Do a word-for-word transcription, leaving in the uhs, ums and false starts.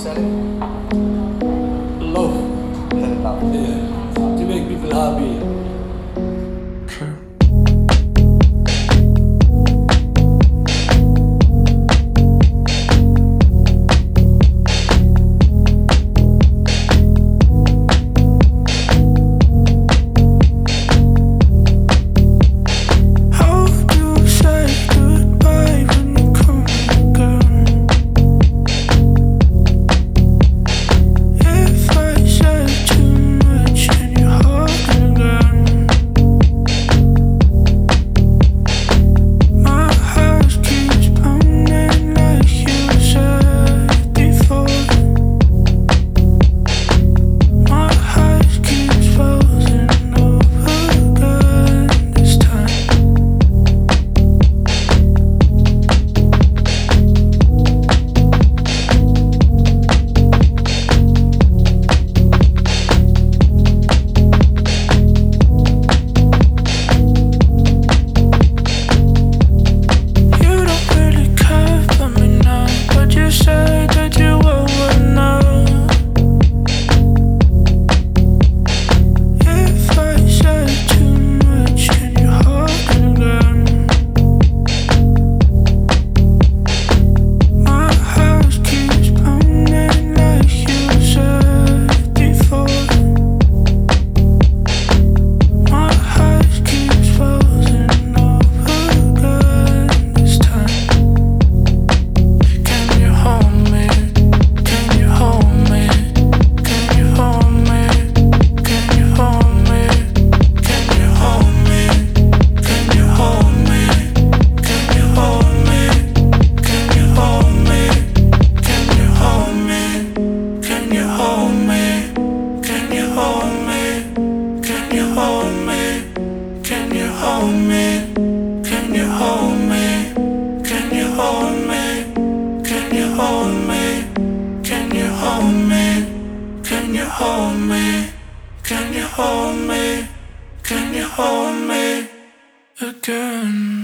challenge? Love. Love. Yeah. To make people happy. True. hold me? Can you hold me? Can you hold me? Can you hold me? Can you hold me? Can you hold me? Can you hold me? Can you hold me again?